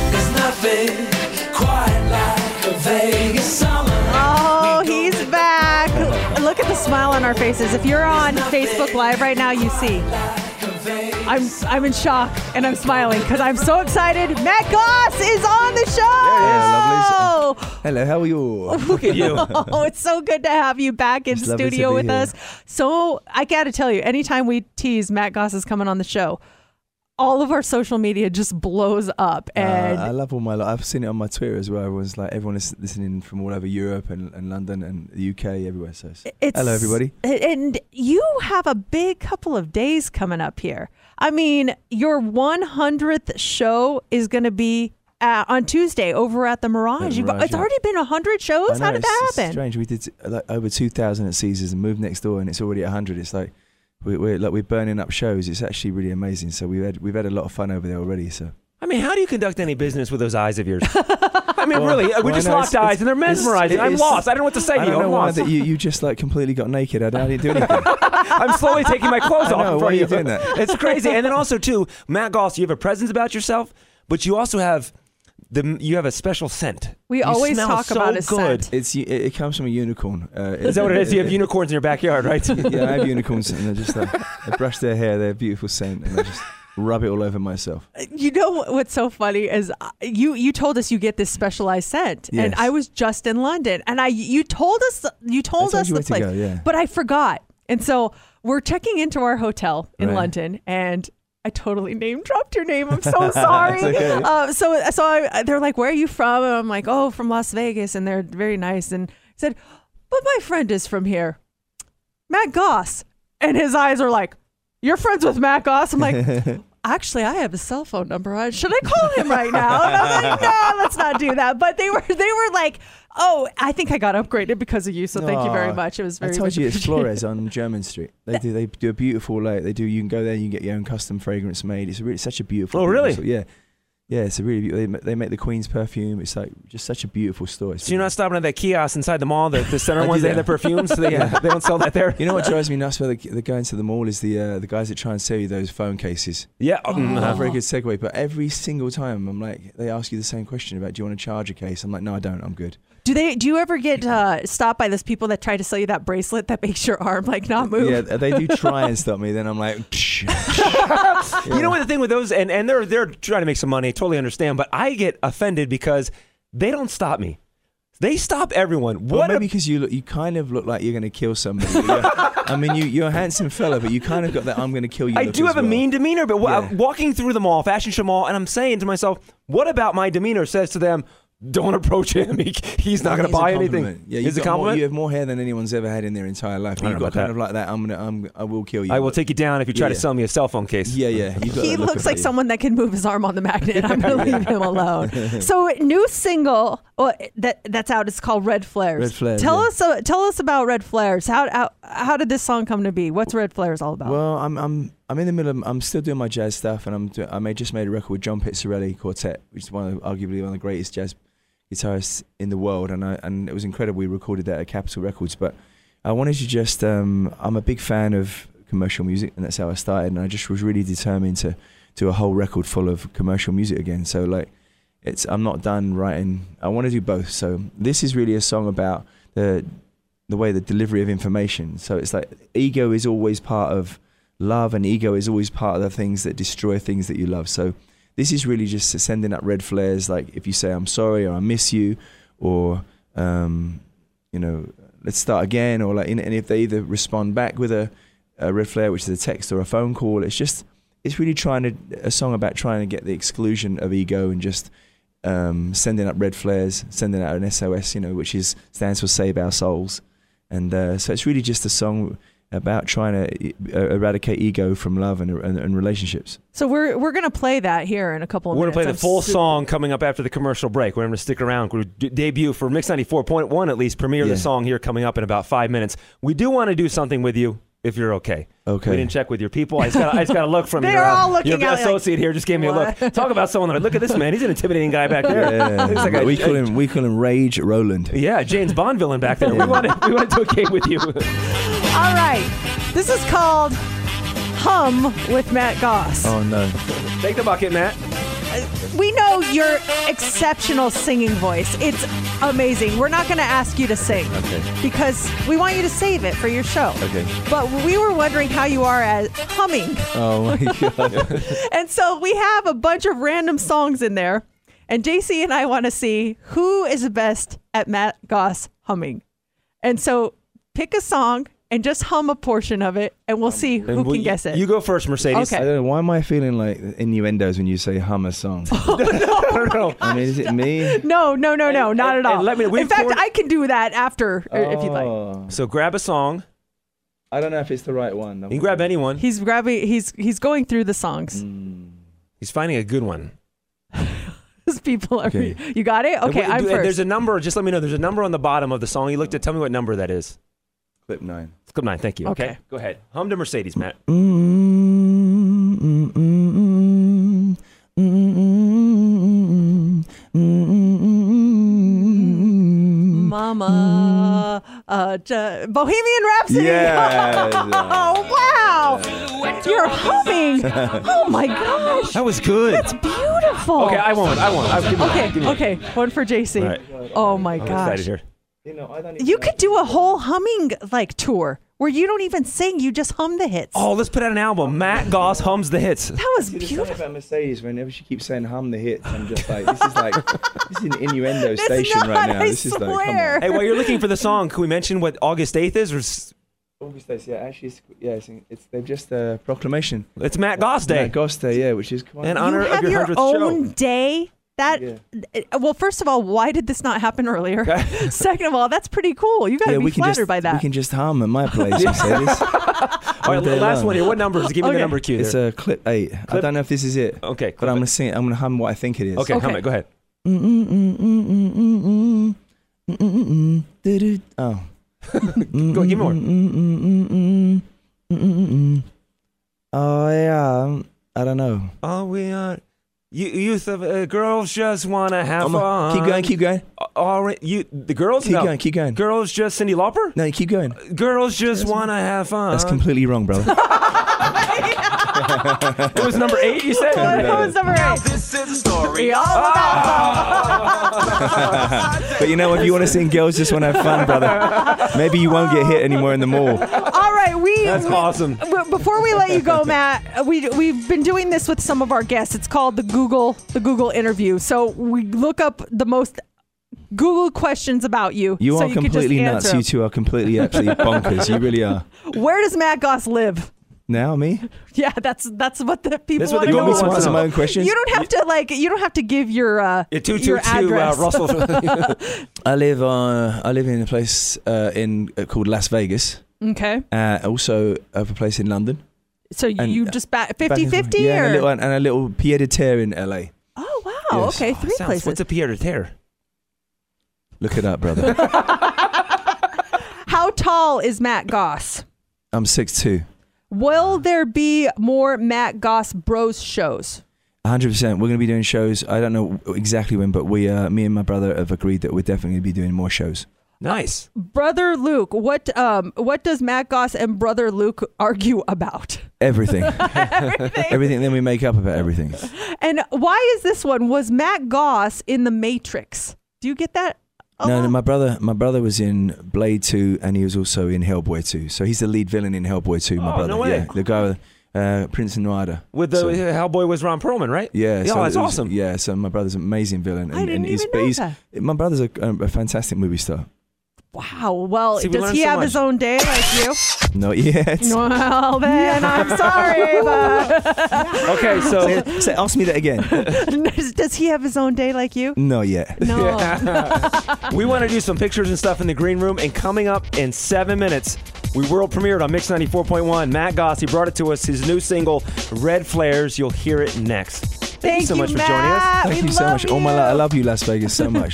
There's nothing quite like a Vegas summer. Oh, he's back. Look at the smile on our faces. If you're on Facebook Live right now, you see. I'm in shock and I'm smiling because I'm so excited. Matt Goss is on the show. Hello, how are you? Look at you. Oh, it's so good to have you back in studio with us. So I got to tell you, anytime we tease Matt Goss is coming on the show, all of our social media just blows up. And I love all my. I've seen it on my Twitter as well. Everyone is listening from all over Europe and London and the UK, everywhere. So hello, everybody. And you have a big couple of days coming up here. I mean, your 100th show is going to be on Tuesday over at the Mirage. It's already been 100 shows. How did that happen? It's strange. We did over 2,000 at Caesars and moved next door, and it's already at 100. It's like we're burning up shows. It's actually really amazing. So we've had a lot of fun over there already. So I mean, how do you conduct any business with those eyes of yours? I mean, really, we just locked eyes and they're mesmerizing. I'm lost. I don't know what to say to you. I don't know why lost. that you just like completely got naked. I didn't do anything. I'm slowly taking my clothes off. Why are you doing that? It's crazy. And then also too, Matt Goss, you have a presence about yourself, but you also have a special scent. We always talk about a good. scent. It comes from a unicorn. Is that what it is? You have unicorns in your backyard, right? Yeah, I have unicorns, and they're just they brush their hair. They're beautiful scent, and I just rub it all over myself. You know what's so funny is you told us you get this specialized scent, yes. and I was just in London, and you told us the place, go, yeah. but I forgot, and so we're checking into our hotel in London, and I totally name dropped your name. I'm so sorry. Okay. They're like, "Where are you from?" And I'm like, "Oh, from Las Vegas," and they're very nice, and I said, "But my friend is from here, Matt Goss," and his eyes are like, "You're friends with Matt Goss?" I'm like, actually, I have a cell phone number. Should I call him right now? And I'm like, no, let's not do that. But they were like, oh, I think I got upgraded because of you. So thank you very much. It was very. I told you it's Flores on German Street. They do a beautiful you can go there. You can get your own custom fragrance made. It's such a beautiful. Oh, really? Yeah, it's a really beautiful. They make the Queen's perfume. It's like just such a beautiful store. So you're not stopping at that kiosk inside the mall, the center ones. They have the perfumes. So they don't sell that there. You know what drives me nuts? Where they go into the mall is the guys that try and sell you those phone cases. Yeah, very good segue. But every single time, I'm like, they ask you the same question about, do you want to charge a case? I'm like, no, I don't. I'm good. Do you ever get stopped by those people that try to sell you that bracelet that makes your arm like not move? Yeah, they do try and stop me. Then I'm like, You know what the thing with those, and they're trying to make some money. Totally understand, but I get offended because they don't stop me. They stop everyone. Well, maybe because you kind of look like you're going to kill somebody. I mean, you're a handsome fella, but you kind of got that I'm going to kill you. I do have a mean demeanor, but walking through the mall, fashion show mall, and I'm saying to myself, what about my demeanor says to them, don't approach him. He's not going to buy anything. Yeah, it's a compliment. You have more hair than anyone's ever had in their entire life. You've got kind of like that. I will kill you. I will take you down if you try to sell me a cell phone case. Yeah. He looks like someone that can move his arm on the magnet. I'm going to leave him alone. So, new single that's out. It's called Red Flares. Red Flares. Tell us about Red Flares. How did this song come to be? What's Red Flares all about? Well, I'm in the middle of. I'm still doing my jazz stuff, and I just made a record with John Pizzarelli Quartet, which is arguably one of the greatest jazz guitarists in the world, and it was incredible. We recorded that at Capitol Records, but I wanted to just I'm a big fan of commercial music, and that's how I started, and I just was really determined to do a whole record full of commercial music again. So like I'm not done writing. I want to do both. So this is really a song about the way the delivery of information. So it's like ego is always part of love, and ego is always part of the things that destroy things that you love. So this is really just sending up red flares, like if you say I'm sorry or I miss you, or let's start again, or and if they either respond back with a red flare, which is a text or a phone call, it's really a song about trying to get the exclusion of ego and just sending up red flares, sending out an SOS, which stands for Save Our Souls, and so it's really just a song about trying to eradicate ego from love and relationships. So we're going to play that here in a couple of minutes. We're going to play the full song coming up after the commercial break. We're going to stick around. We're debut for Mix 94.1 at least, premiere the song here coming up in about 5 minutes. We do want to do something with you if you're okay. Okay. We didn't check with your people. I just got a look from They're all looking your at associate here. Just gave me a look. Talk about someone that, look at this man. He's an intimidating guy back there. Yeah. We call him Rage Roland. Yeah, James Bond villain back there. We want to do a game with you. All right. This is called Hum with Matt Goss. Oh, no. Take the bucket, Matt. we know your exceptional singing voice. It's amazing. We're not going to ask you to sing because we want you to save it for your show. Okay. But we were wondering how you are at humming. Oh my God. And so we have a bunch of random songs in there. And JC and I want to see who is the best at Matt Goss humming. And so pick a song and just hum a portion of it, and we'll see who can guess it. You go first, Mercedes. Okay. I don't know. Why am I feeling like innuendos when you say hum a song? No. I mean, is it me? No, not at all. and let me- In fact, I can do that after if you'd like. Oh. So grab a song. I don't know if it's the right one. You can grab anyone. He's grabbing. He's going through the songs. He's finding a good one. Those people are. Okay. You got it. Okay, I'm first. There's a number. Just let me know. There's a number on the bottom of the song. You looked at. Tell me what number that is. Clip 9. Clip 9. Thank you. Okay. Go ahead. Hum to Mercedes, Matt. Mama, Bohemian Rhapsody. Yes. Oh wow! You're humming. Oh my gosh, That was good. that's beautiful. Okay, I won't. Give me one. Give me one. Okay, one for JC. All right. Oh my I'm gosh. excited here. You know, I don't even You know. could do a whole humming tour where you don't even sing, you just hum the hits. Oh, let's put out an album. Matt Goss hums the hits. That was See, the thing beautiful. about Mercedes, whenever she keeps saying hum the hits, I'm just like, this is an innuendo It's station not, right now. I This is like, come swear. on. Hey, while you're looking for the song, can we mention what August 8th is? August days, yeah, actually, they've just a proclamation. It's Matt Goss Day. Matt Goss Day, yeah, which is quite. In You honor of have your your 100th own show. day. That Yeah. well, first of all, why did this not happen earlier? Second of all, that's pretty cool. You got to Yeah, be we can flattered just by that. we can just hum at my place, Mercedes. All right, last one here. What number is it? Give me the Okay. number cue It's there. a clip 8. I don't know if this is it, Okay, but I'm gonna sing. I'm gonna hum what I think it is. Okay, hum Okay. it. Go ahead. Oh. Go, give me more. Oh yeah, I don't know. Oh, we are youth of girls just wanna have fun. Keep going. All right, the girls. Keep No. going. Keep going. Girls just Cyndi Lauper. No, keep going. Girls just wanna have fun. That's completely wrong, brother. It was number 8. You said. What was number 8? This is a story. But you know, if you want to sing "Girls Just Want to Have Fun," brother, maybe you won't get hit anymore in the mall. All right, That's awesome. Before we let you go, Matt, we've been doing this with some of our guests. It's called the Google interview. So we look up the most Google questions about you. You so are you can just completely answer nuts. them. You two are completely, absolutely bonkers. You really are. Where does Matt Goss live? Now, me? Yeah, that's what the people That's what want the to You know. want me to wants answer know. my own questions? You don't have to you don't have to give your your 222 address. Russell. I live in a place called Las Vegas. Okay, Also, I have a place in London. so And, you just 50-50 Yeah, or and a little pied de terre in LA. oh wow, Yes. okay, 3 places. What's a pied de terre? Look it up, brother. How tall is Matt Goss? I'm 6'2". Will there be more Matt Goss Bros shows? 100%. We're going to be doing shows. I don't know exactly when, but me and my brother have agreed that we're definitely going to be doing more shows. Nice. Brother Luke, what does Matt Goss and Brother Luke argue about? Everything. Everything. Then we make up about everything. And why is this one? Was Matt Goss in The Matrix? Do you get that? No, my brother was in Blade 2 and he was also in Hellboy 2. So he's the lead villain in Hellboy 2, my Oh, brother. no way. Yeah, the guy with Prince and Ryder. With the Hellboy was Ron Perlman, right? Yeah, Yeah, so that's it was- awesome. Yeah, so my brother's an amazing villain. I didn't even know that. My brother's a fantastic movie star. Wow. Well, See, we does learned he so have much. his own day like you? Not yet. Well, then I'm sorry, but Okay, so Ask me that again. does he have his own day like you? Not yet. No. we want to do some pictures and stuff in the green room, and coming up in 7 minutes, we world premiered on Mix 94.1. Matt Goss, he brought it to us, his new single, Red Flares. You'll hear it next. Thank you so much for joining us. Matt. Thank We you so love much. Oh my, I love you, Las Vegas, so much.